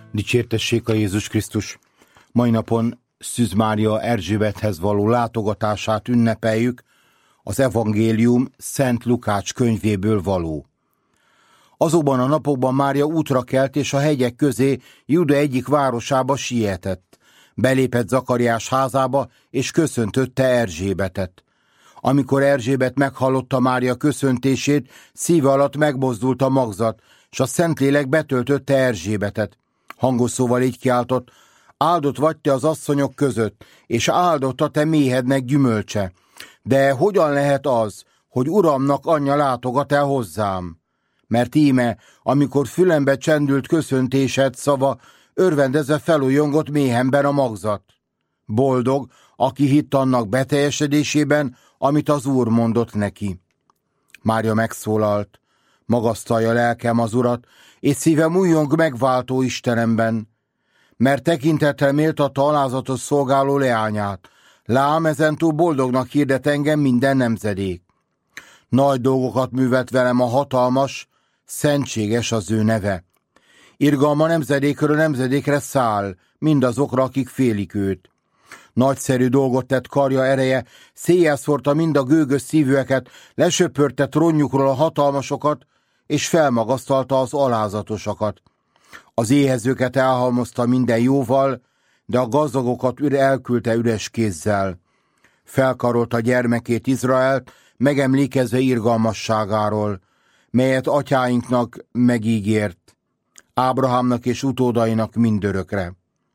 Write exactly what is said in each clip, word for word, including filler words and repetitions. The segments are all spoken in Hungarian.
Dicsértessék a Jézus Krisztus! Mai napon Szűz Mária Erzsébethez való látogatását ünnepeljük, az evangélium Szent Lukács könyvéből való. Azokban a napokban Mária útra kelt, és a hegyek közé Júda egyik városába sietett. Belépett Zakariás házába, és köszöntötte Erzsébetet. Amikor Erzsébet meghallotta Mária köszöntését, szíve alatt megmozdult a magzat, s a Szentlélek betöltötte Erzsébetet. Hangos szóval így kiáltott: áldott vagy te az asszonyok között, és áldott a te méhednek gyümölcse. De hogyan lehet az, hogy Uramnak anyja látogat el hozzám? Mert íme, amikor fülembe csendült köszöntésed szava, örvendezve felújongott méhemben a magzat. Boldog, aki hitt annak beteljesedésében, amit az Úr mondott neki. Mária megszólalt: magasztalja lelkem az Urat, és szívem újjong megváltó Istenemben, mert tekintettel méltatta alázatos szolgáló leányát. Lám, ezentúl boldognak hirdet engem minden nemzedék. Nagy dolgokat művelt velem a hatalmas, szentséges az ő neve. Irgalma nemzedékről nemzedékre száll, mindazokra, akik félik őt. Nagyszerű dolgot tett karja ereje, széjjel szórta mind a gőgös szívűeket, lesöpörte trónjukról a hatalmasokat, és felmagasztalta az alázatosakat. Az éhezőket elhalmozta minden jóval, de a gazdagokat üre elküldte üres kézzel. Felkarolta gyermekét, Izraelt, megemlékezve irgalmasságáról, melyet atyáinknak megígért, Ábrahámnak és utódainak mindörökre.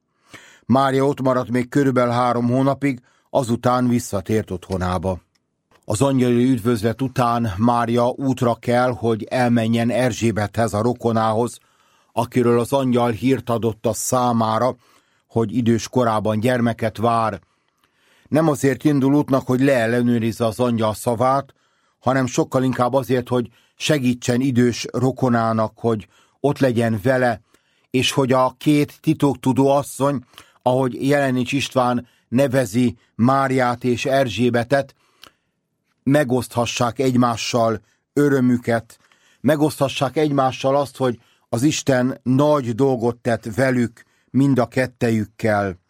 Mária ott maradt még körülbelül három hónapig, azután visszatért otthonába. Az angyali üdvözlet után Mária útra kell, hogy elmenjen Erzsébethez, a rokonához, akiről az angyal hírt adott a számára, hogy idős korában gyermeket vár. Nem azért indul útnak, hogy leellenőrizze az angyal szavát, hanem sokkal inkább azért, hogy segítsen idős rokonának, hogy ott legyen vele, és hogy a két titoktudó asszony, ahogy Jelenics István nevezi Máriát és Erzsébetet, megoszthassák egymással örömüket, megoszthassák egymással azt, hogy az Isten nagy dolgot tett velük, mind a kettejükkel.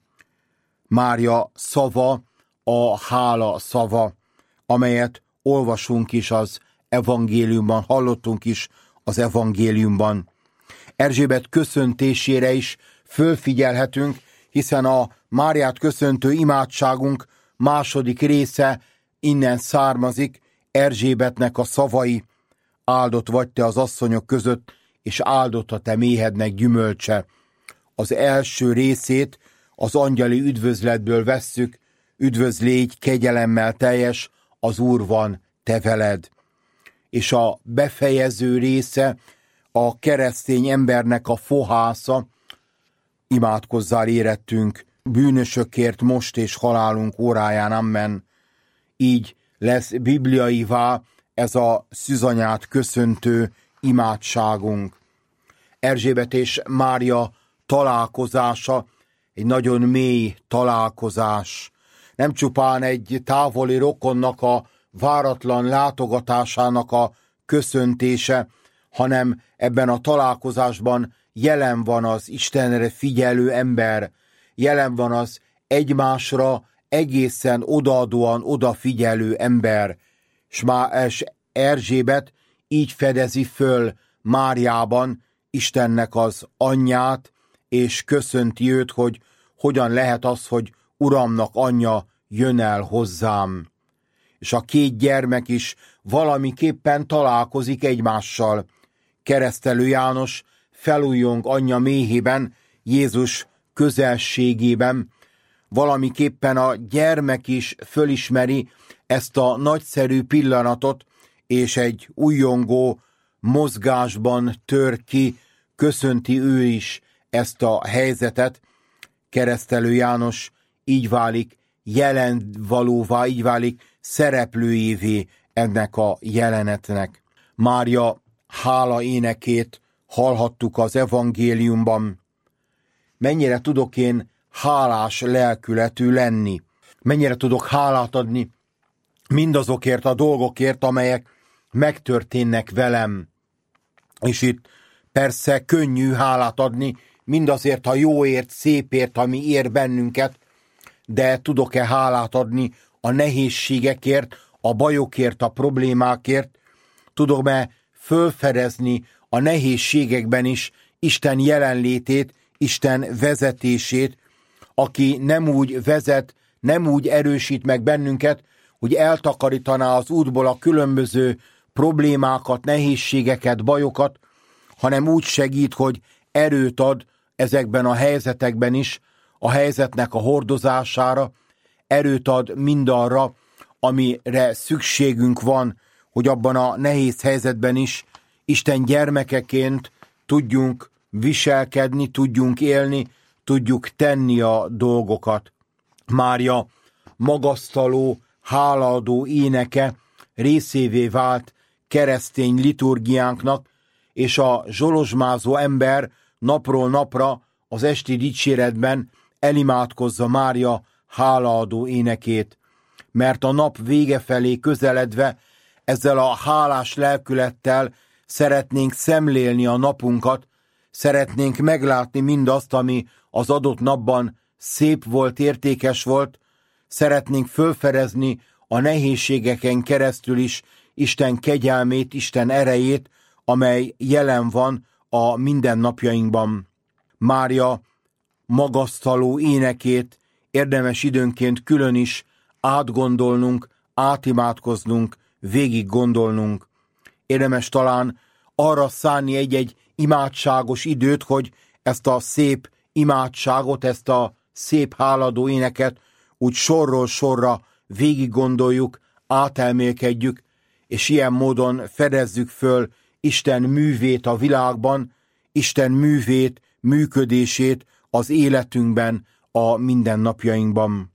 Mária szava a hála szava, amelyet olvasunk is az evangéliumban, hallottunk is az evangéliumban. Erzsébet köszöntésére is fölfigyelhetünk, hiszen a Máriát köszöntő imádságunk második része innen származik, Erzsébetnek a szavai: áldott vagy te az asszonyok között, és áldott a te méhednek gyümölcse. Az első részét az angyali üdvözletből vesszük: üdvöz légy, kegyelemmel teljes, az Úr van te veled. És a befejező része a keresztény embernek a fohásza: imádkozzál érettünk, bűnösökért most és halálunk óráján, amen. Így lesz bibliaivá ez a szűzanyát köszöntő imádságunk. Erzsébet és Mária találkozása egy nagyon mély találkozás. Nem csupán egy távoli rokonnak a váratlan látogatásának a köszöntése, hanem ebben a találkozásban jelen van az Istenre figyelő ember, jelen van az egymásra egészen odaadóan odafigyelő ember, s már Erzsébet így fedezi föl Máriában Istennek az anyját, és köszönti őt, hogy hogyan lehet az, hogy Uramnak anyja jön el hozzám. És a két gyermek is valamiképpen találkozik egymással. Keresztelő János felújjong anyja méhében, Jézus közelségében. Valamiképpen a gyermek is fölismeri ezt a nagyszerű pillanatot, és egy újjongó mozgásban tör ki, köszönti ő is ezt a helyzetet. Keresztelő János így válik jelen valóvá, így válik szereplőjévé ennek a jelenetnek. Mária hála énekét hallhattuk az evangéliumban. Mennyire tudok én hálás lelkületű lenni? Mennyire tudok hálát adni mindazokért a dolgokért, amelyek megtörténnek velem? És itt persze könnyű hálát adni mindazért a jóért, szépért, ami ér bennünket, de tudok-e hálát adni a nehézségekért, a bajokért, a problémákért? Tudom-e fölfedezni a nehézségekben is Isten jelenlétét, Isten vezetését, aki nem úgy vezet, nem úgy erősít meg bennünket, hogy eltakarítaná az útból a különböző problémákat, nehézségeket, bajokat, hanem úgy segít, hogy erőt ad ezekben a helyzetekben is, a helyzetnek a hordozására, erőt ad mindarra, amire szükségünk van, hogy abban a nehéz helyzetben is Isten gyermekeként tudjunk viselkedni, tudjunk élni, tudjuk tenni a dolgokat. Mária magasztaló, hálaadó éneke részévé vált keresztény liturgiánknak, és a zsolozsmázó ember napról napra az esti dicséretben elimádkozza Mária hálaadó énekét, mert a nap vége felé közeledve ezzel a hálás lelkülettel szeretnénk szemlélni a napunkat, szeretnénk meglátni mindazt, ami az adott napban szép volt, értékes volt, szeretnénk fölfedezni a nehézségeken keresztül is Isten kegyelmét, Isten erejét, amely jelen van a mindennapjainkban. Mária magasztaló énekét érdemes időnként külön is átgondolnunk, átimádkoznunk, végig gondolnunk. Érdemes talán arra szánni egy-egy imádságos időt, hogy ezt a szép imádságot, ezt a szép háladó éneket úgy sorról sorra végig gondoljuk, átelmélkedjük, és ilyen módon fedezzük föl Isten művét a világban, Isten művét, működését az életünkben, a mindennapjainkban.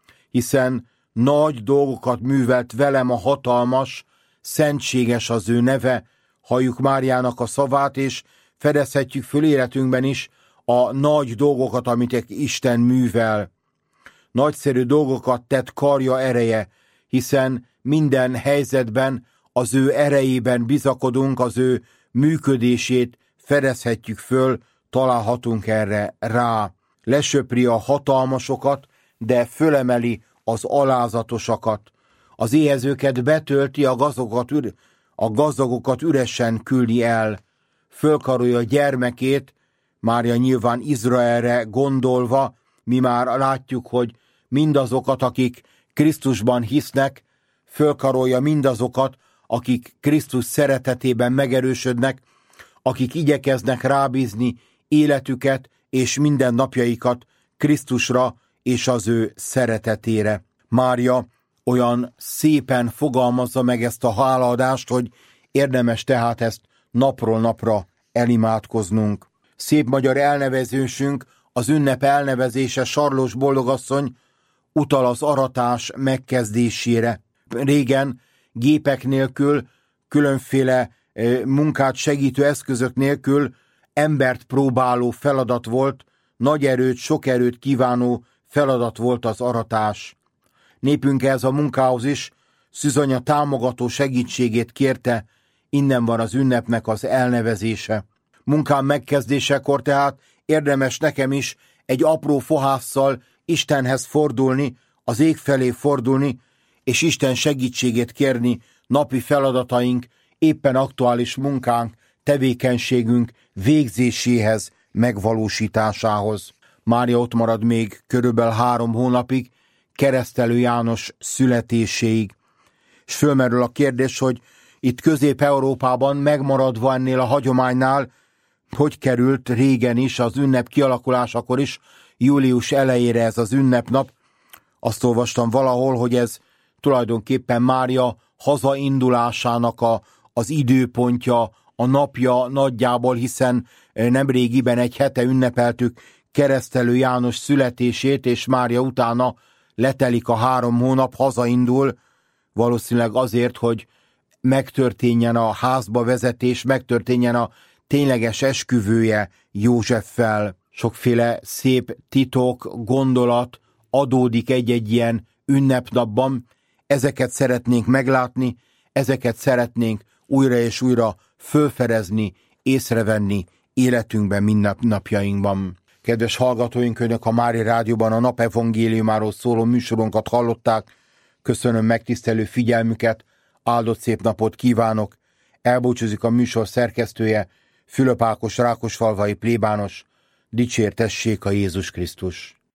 Hiszen nagy dolgokat művelt velem a hatalmas, szentséges az ő neve, halljuk Máriának a szavát, és fedezhetjük föl életünkben is a nagy dolgokat, amit Isten művel. Nagyszerű dolgokat tett karja ereje, hiszen minden helyzetben az ő erejében bizakodunk, az ő működését fedezhetjük föl, találhatunk erre rá. Lesöpri a hatalmasokat, de fölemeli az alázatosakat. Az éhezőket betölti, a gazdagokat, üre, a gazdagokat üresen küldi el. Fölkarolja a gyermekét, Mária nyilván Izraelre gondolva, mi már látjuk, hogy mindazokat, akik Krisztusban hisznek, fölkarolja mindazokat, akik Krisztus szeretetében megerősödnek, akik igyekeznek rábízni életüket és mindennapjaikat Krisztusra és az ő szeretetére. Mária olyan szépen fogalmazza meg ezt a hálaadást, hogy érdemes tehát ezt napról napra elimádkoznunk. Szép magyar elnevezésünk, az ünnep elnevezése, Sarlós boldogasszony utal az aratás megkezdésére. Régen gépek nélkül, különféle munkát segítő eszközök nélkül embert próbáló feladat volt, nagy erőt, sok erőt kívánó feladat volt az aratás. Népünk ez a munkához is Szűzanya támogató segítségét kérte, innen van az ünnepnek az elnevezése. Munkám megkezdésekor tehát érdemes nekem is egy apró fohásszal Istenhez fordulni, az ég felé fordulni, és Isten segítségét kérni napi feladataink, éppen aktuális munkánk, tevékenységünk végzéséhez, megvalósításához. Mária ott marad még körülbelül három hónapig, Keresztelő János születéséig. És fölmerül a kérdés, hogy itt Közép-Európában megmaradva ennél a hagyománynál, hogy került régen is, az ünnep kialakulásakor is, július elejére ez az ünnepnap. Azt olvastam valahol, hogy ez tulajdonképpen Mária hazaindulásának a, az időpontja, a napja nagyjából, hiszen nemrégiben egy hete ünnepeltük Keresztelő János születését, és Mária utána letelik a három hónap, hazaindul, valószínűleg azért, hogy megtörténjen a házba vezetés, megtörténjen a tényleges esküvője Józseffel. Sokféle szép titok, gondolat adódik egy-egy ilyen ünnepnapban, ezeket szeretnénk meglátni, ezeket szeretnénk újra és újra fölfedezni, észrevenni életünkben, mindennapjainkban. Kedves hallgatóink, Önök a Mária Rádióban a nap evangéliumáról szóló műsorunkat hallották. Köszönöm megtisztelő figyelmüket, áldott szép napot kívánok. Elbúcsúzik a műsor szerkesztője, Fülöp Ákos rákosfalvai plébános. Dicsértessék a Jézus Krisztus!